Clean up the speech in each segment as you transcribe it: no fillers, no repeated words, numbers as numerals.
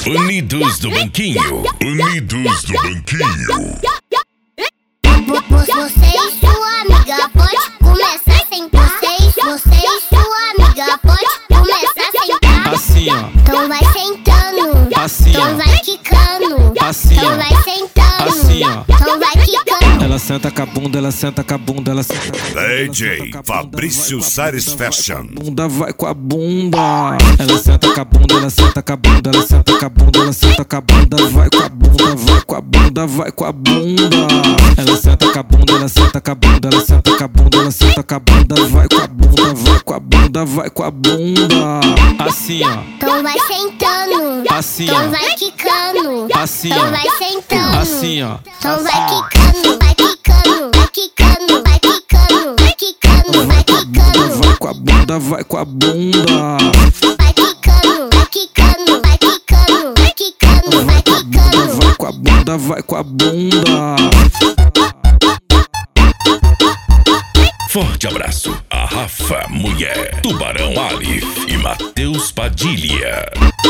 Unidos do Banquinho. Unidos do Banquinho. Você e sua amiga pode começar sem vocês. Você e sua amiga pode começar sem assim, ó. Então vai sentando, assim, então ó. vai quicando, assim, então ó. vai sentando, assim, ó. então vai quicando. Ela senta com a bunda, ela senta com a bunda, ela senta com a bunda. DJ Fabrício Satisfaction. Bunda vai com a bunda. Ela senta com a bunda, ela senta com a bunda, ela senta com a bunda, ela senta com a bunda, vai com a bunda, vai com a bunda, vai com a bunda. Ela senta com a bunda, ela senta com a bunda, ela senta com a bunda, ela senta com a bunda, vai com a bunda, vai com a bunda, vai com a bunda. Assim, ó. Então vai sentando, assim, então ó. vai quicando, assim, então ó. vai sentando, assim, ó. então vai quicando, vai quicando, vai quicando, vai quicando, vai quicando, vai quicando, vai com a bunda, vai com a bunda. vai quicando, vai quicando, vai quicando, vai quicando, vai quicando. Vai com a bunda, vai com a bunda. Forte abraço a Rafa Mulher, Tubarão Alif e Matheus Padilha.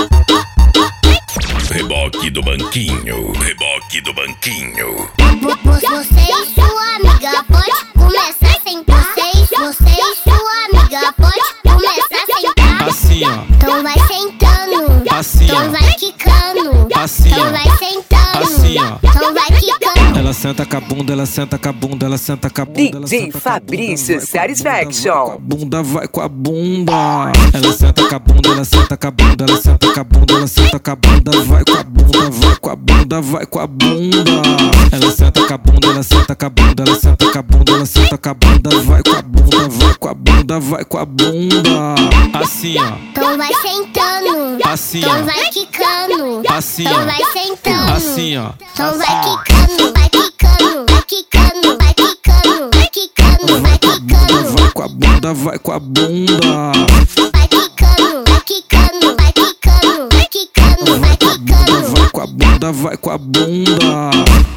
Reboque do Banquinho. Reboque do Banquinho. Você e sua amiga pode começar sem vocês. Você e sua amiga pode começar sem assim, ó. então vai sentando, assim, então ó. vai quicando, assim, então ó. vai sentando, assim, ó. então vai quicando. Ela senta com a bunda, ela senta com a bunda, ela senta com a bunda. ela DJ senta com a bunda, Fabrício vai com a bunda, Satisfaction. vai com a bunda, vai com a bunda. Ela senta com a bunda, ela senta com a bunda, ela senta com a bunda, ela senta com a bunda, vai com a bunda, vai com a bunda, vai com a bunda. Ela senta com a bunda, ela senta com a bunda, ela senta com a bunda, ela senta com a bunda, vai com a bunda, vai com a bunda, vai com a bunda. Assim, ó. Então vai sentando, assim, então ó. vai quicando, assim, então ó. vai sentando, assim, ó. então vai quicando, vai quicando, vai quicando, vai quicando, vai quicando, vai quicando, Vai com a bunda, vai com a bunda. vai quicando, vai quicando, vai quicando, vai quicando, vai quicando. Vai com a bunda, vai com a bunda.